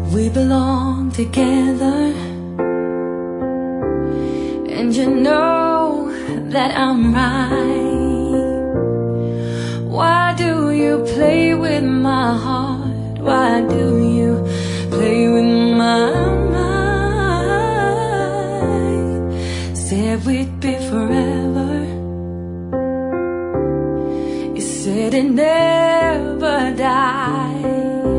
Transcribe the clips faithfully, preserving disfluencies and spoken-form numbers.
We belong together, and you know that I'm right. Why do you play with my heart? Why do you play with my mind? Said we'd be forever, you said it never died.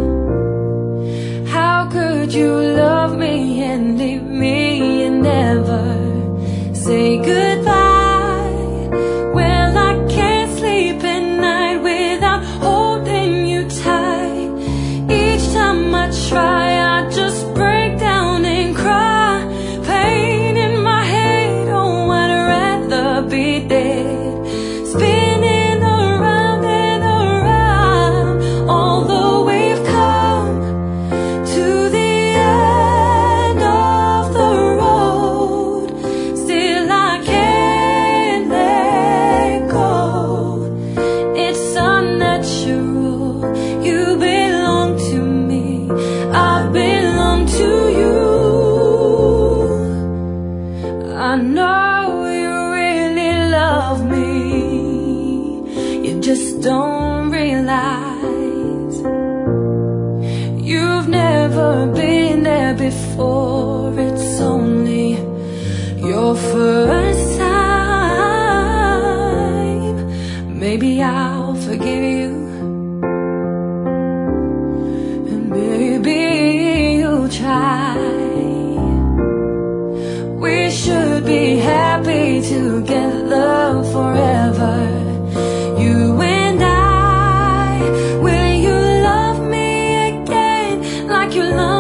How could you love me and leave me and never say goodbye? Well, I can't sleep at night without holding you tight. Each time I try, I just break down and cry. Pain in my head, oh, I'd rather be dead. Spinning around and around, although we've come to the end of the road, still I can't let go. It's unnatural. You belong to me, I belong to you. I know you really love me, you just don't realize. You've never been there before, it's only your first time. Maybe I'll forgive you, and maybe you'll try. We should be happy together forever, you and I. Will you love me again like you love